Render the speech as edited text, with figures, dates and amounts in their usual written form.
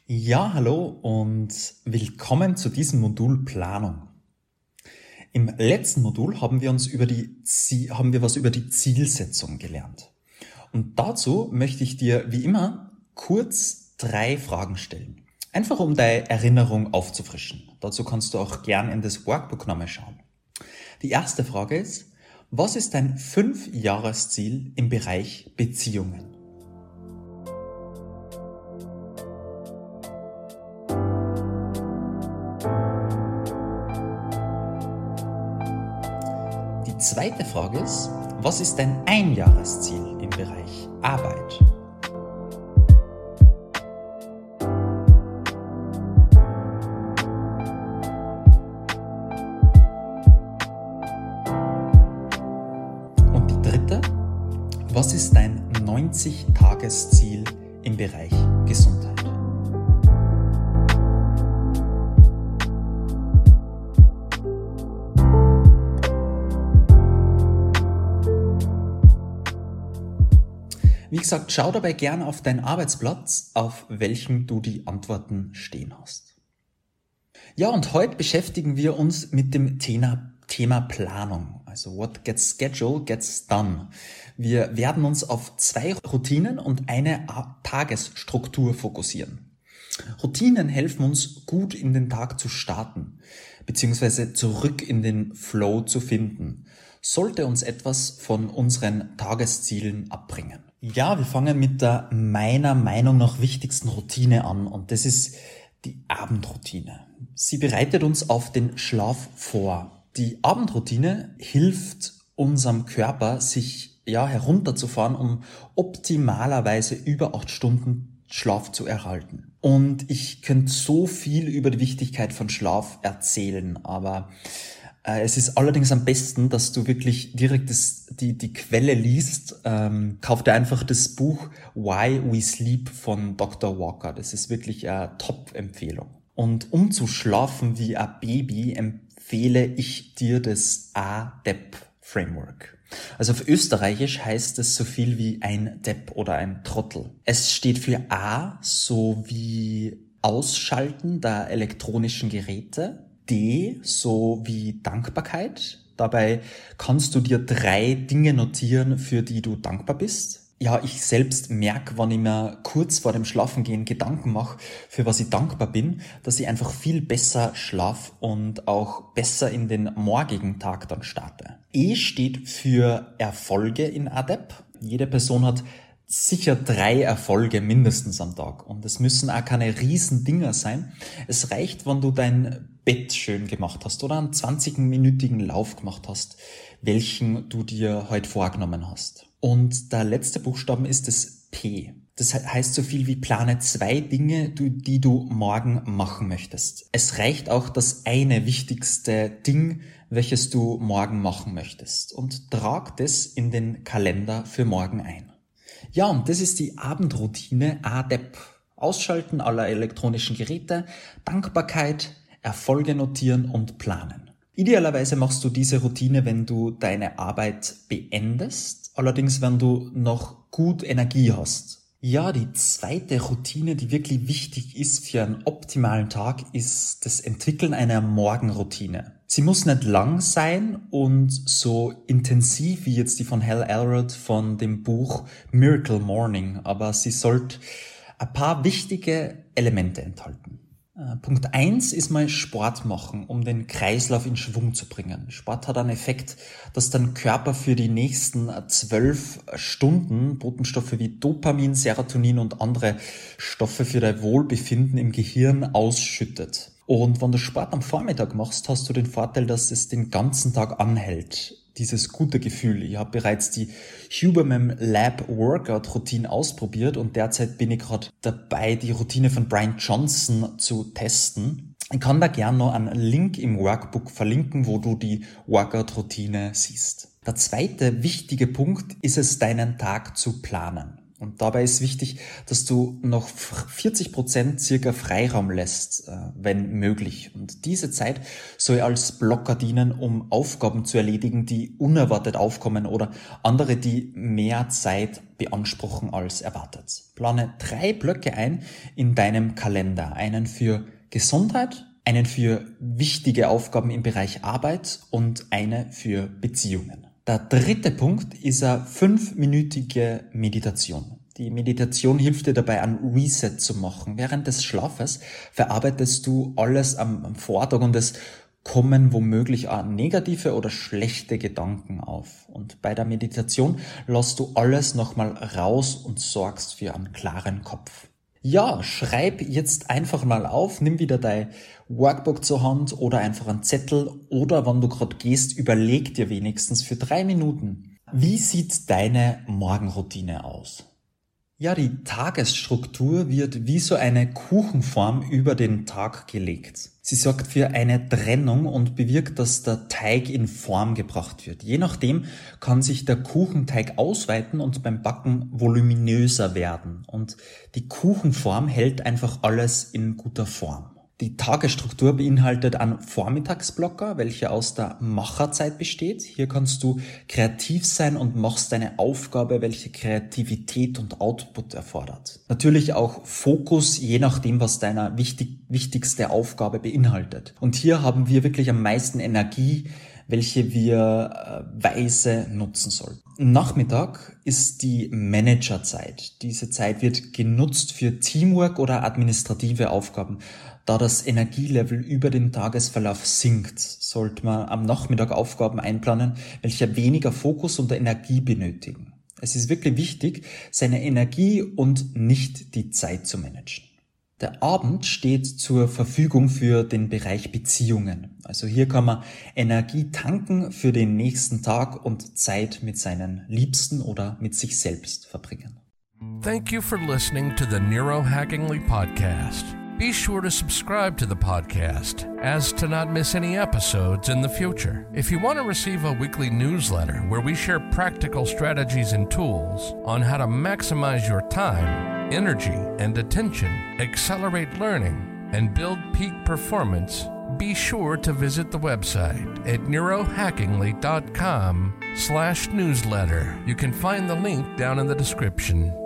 Ja, hallo und willkommen zu diesem Modul Planung. Im letzten Modul haben wir was über die Zielsetzung gelernt. Und dazu möchte ich dir wie immer kurz 3 Fragen stellen. Einfach um deine Erinnerung aufzufrischen. Dazu kannst du auch gern in das Workbook nochmal schauen. Die erste Frage ist: Was ist dein 5-Jahres-Ziel im Bereich Beziehungen? Die zweite Frage ist: Was ist dein Einjahresziel im Bereich Arbeit? Und die dritte: Was ist dein 90-Tages-Ziel im Bereich Gesundheit? Wie gesagt, schau dabei gern auf deinen Arbeitsplatz, auf welchem du die Antworten stehen hast. Ja, und heute beschäftigen wir uns mit dem Thema Planung. Also what gets scheduled gets done. Wir werden uns auf 2 Routinen und eine Tagesstruktur fokussieren. Routinen helfen uns, gut in den Tag zu starten, beziehungsweise zurück in den Flow zu finden, sollte uns etwas von unseren Tageszielen abbringen. Ja, wir fangen mit der meiner Meinung nach wichtigsten Routine an, und das ist die Abendroutine. Sie bereitet uns auf den Schlaf vor. Die Abendroutine hilft unserem Körper, sich herunterzufahren, um optimalerweise über 8 Stunden Schlaf zu erhalten. Und ich könnte so viel über die Wichtigkeit von Schlaf erzählen, aber es ist allerdings am besten, dass du wirklich direkt die Quelle liest. Kauf dir einfach das Buch Why We Sleep von Dr. Walker. Das ist wirklich eine Top-Empfehlung. Und um zu schlafen wie ein Baby empfehle ich dir das ADEP-Framework. Also auf Österreichisch heißt es so viel wie ein Depp oder ein Trottel. Es steht für A, so wie Ausschalten der elektronischen Geräte. D, so wie Dankbarkeit. Dabei kannst du dir 3 Dinge notieren, für die du dankbar bist. Ja, ich selbst merke, wenn ich mir kurz vor dem Schlafengehen Gedanken mache, für was ich dankbar bin, dass ich einfach viel besser schlafe und auch besser in den morgigen Tag dann starte. E steht für Erfolge in ADEP. Jede Person hat sicher 3 Erfolge mindestens am Tag. Und es müssen auch keine riesen Dinger sein. Es reicht, wenn du dein Bett schön gemacht hast oder einen 20-minütigen Lauf gemacht hast, welchen du dir heute vorgenommen hast. Und der letzte Buchstaben ist das P. Das heißt so viel wie plane 2 Dinge, die du morgen machen möchtest. Es reicht auch das eine wichtigste Ding, welches du morgen machen möchtest. Und trag das in den Kalender für morgen ein. Ja, und das ist die Abendroutine ADEP. Ausschalten aller elektronischen Geräte, Dankbarkeit, Erfolge notieren und planen. Idealerweise machst du diese Routine, wenn du deine Arbeit beendest, allerdings wenn du noch gut Energie hast. Ja, die zweite Routine, die wirklich wichtig ist für einen optimalen Tag, ist das Entwickeln einer Morgenroutine. Sie muss nicht lang sein und so intensiv wie jetzt die von Hal Elrod von dem Buch Miracle Morning, aber sie sollte ein paar wichtige Elemente enthalten. Punkt 1 ist mal Sport machen, um den Kreislauf in Schwung zu bringen. Sport hat einen Effekt, dass dein Körper für die nächsten 12 Stunden Botenstoffe wie Dopamin, Serotonin und andere Stoffe für dein Wohlbefinden im Gehirn ausschüttet. Und wenn du Sport am Vormittag machst, hast du den Vorteil, dass es den ganzen Tag anhält. Dieses gute Gefühl. Ich habe bereits die Huberman Lab Workout Routine ausprobiert und derzeit bin ich gerade dabei, die Routine von Brian Johnson zu testen. Ich kann da gerne noch einen Link im Workbook verlinken, wo du die Workout Routine siehst. Der zweite wichtige Punkt ist es, deinen Tag zu planen. Und dabei ist wichtig, dass du noch 40% circa Freiraum lässt, wenn möglich. Und diese Zeit soll als Blocker dienen, um Aufgaben zu erledigen, die unerwartet aufkommen oder andere, die mehr Zeit beanspruchen als erwartet. Plane 3 Blöcke ein in deinem Kalender. Einen für Gesundheit, einen für wichtige Aufgaben im Bereich Arbeit und eine für Beziehungen. Der dritte Punkt ist eine 5-minütige Meditation. Die Meditation hilft dir dabei, ein Reset zu machen. Während des Schlafes verarbeitest du alles am Vortag und es kommen womöglich auch negative oder schlechte Gedanken auf. Und bei der Meditation lässt du alles nochmal raus und sorgst für einen klaren Kopf. Ja, schreib jetzt einfach mal auf, nimm wieder dein Workbook zur Hand oder einfach einen Zettel oder wenn du gerade gehst, überleg dir wenigstens für 3 Minuten. Wie sieht deine Morgenroutine aus? Ja, die Tagesstruktur wird wie so eine Kuchenform über den Tag gelegt. Sie sorgt für eine Trennung und bewirkt, dass der Teig in Form gebracht wird. Je nachdem kann sich der Kuchenteig ausweiten und beim Backen voluminöser werden. Und die Kuchenform hält einfach alles in guter Form. Die Tagesstruktur beinhaltet einen Vormittagsblocker, welcher aus der Macherzeit besteht. Hier kannst du kreativ sein und machst eine Aufgabe, welche Kreativität und Output erfordert. Natürlich auch Fokus, je nachdem, was deine wichtigste Aufgabe beinhaltet. Und hier haben wir wirklich am meisten Energie, welche wir weise nutzen sollten. Nachmittag ist die Managerzeit. Diese Zeit wird genutzt für Teamwork oder administrative Aufgaben. Da das Energielevel über den Tagesverlauf sinkt, sollte man am Nachmittag Aufgaben einplanen, welche weniger Fokus und Energie benötigen. Es ist wirklich wichtig, seine Energie und nicht die Zeit zu managen. Der Abend steht zur Verfügung für den Bereich Beziehungen. Also hier kann man Energie tanken für den nächsten Tag und Zeit mit seinen Liebsten oder mit sich selbst verbringen. Thank you for listening to the Neurohackingly podcast. Be sure to subscribe to the podcast as to not miss any episodes in the future. If you want to receive a weekly newsletter where we share practical strategies and tools on how to maximize your time, energy, and attention, accelerate learning, and build peak performance, be sure to visit the website at neurohackingly.com/newsletter. You can find the link down in the description.